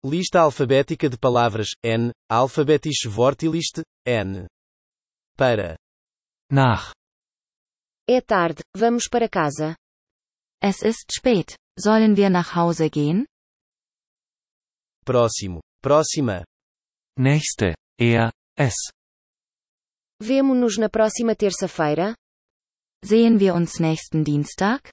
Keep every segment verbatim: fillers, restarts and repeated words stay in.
Lista alfabética de palavras, N, alfabetische Wortliste, N. Para. Nach. É tarde, vamos para casa. Es ist spät. Sollen wir nach Hause gehen? Próximo, próxima. Nächste. Er, es. Vemo-nos na próxima terça-feira? Sehen wir uns nächsten Dienstag?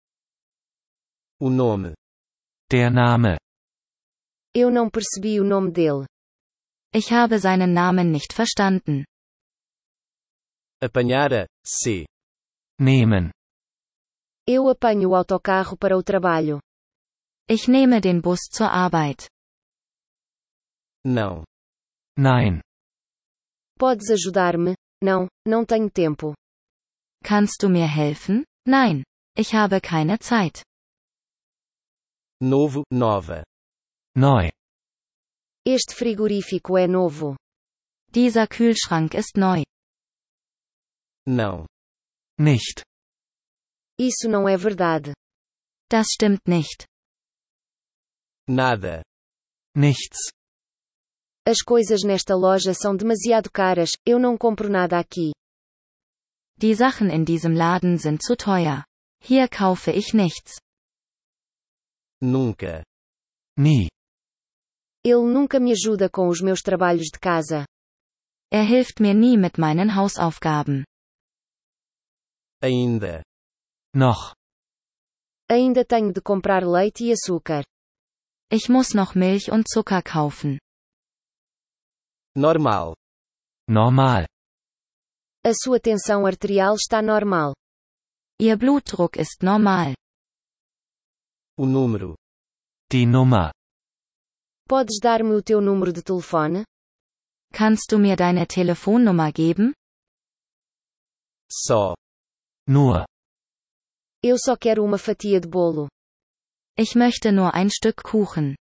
O nome. Der Name. Eu não percebi o nome dele. Ich habe seinen Namen nicht verstanden. Apanhar a, C. Nehmen. Eu apanho o autocarro para o trabalho. Ich nehme den Bus zur Arbeit. Não. Nein. Podes ajudar-me? Não, não tenho tempo. Kannst du mir helfen? Nein. Ich habe keine Zeit. Novo, nova. Neu. Este frigorífico é novo. Dieser Kühlschrank ist neu. Não. Nicht. Isso não é verdade. Das stimmt nicht. Nada. Nichts. As coisas nesta loja são demasiado caras, eu não compro nada aqui. Die Sachen in diesem Laden sind zu teuer. Hier kaufe ich nichts. Nunca. Nie. Ele nunca me ajuda com os meus trabalhos de casa. Er hilft mir nie mit meinen Hausaufgaben. Ainda. Noch. Ainda tenho de comprar leite e açúcar. Ich muss noch Milch und Zucker kaufen. Normal. Normal. A sua tensão arterial está normal. Ihr Blutdruck ist normal. O número. Die Nummer. Podes dar-me o teu número de telefone? Kannst du mir deine Telefonnummer geben? Só. Nur. Eu só quero uma fatia de bolo. Ich möchte nur ein Stück Kuchen.